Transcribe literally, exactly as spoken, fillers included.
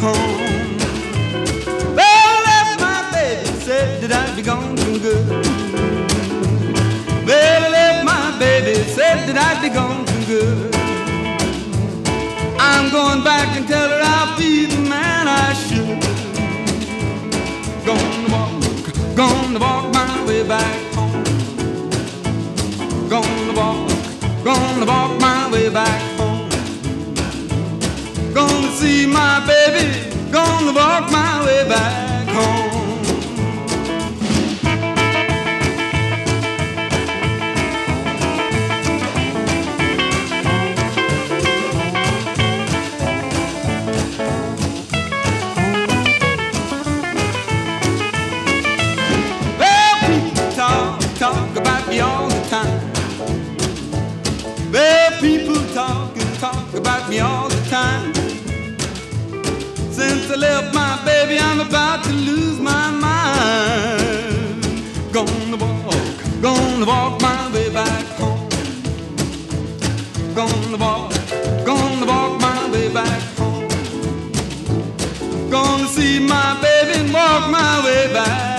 home. Well, I left my baby, said that I'd be gone for good. Well, I left my baby, said that I'd be gone for good. I'm going back and tell her I'll be the man I should. Gonna walk, gonna walk my way back home. Gonna walk, gonna walk my way back home. Gonna see my baby, gonna walk my way back home. Talk about me all the time. Well, people talk and talk about me all the time. Since I left my baby, I'm about to lose my mind. Gonna walk, gonna walk my way back home. Gonna walk, gonna walk my way back home. Gonna see my baby and walk my way back.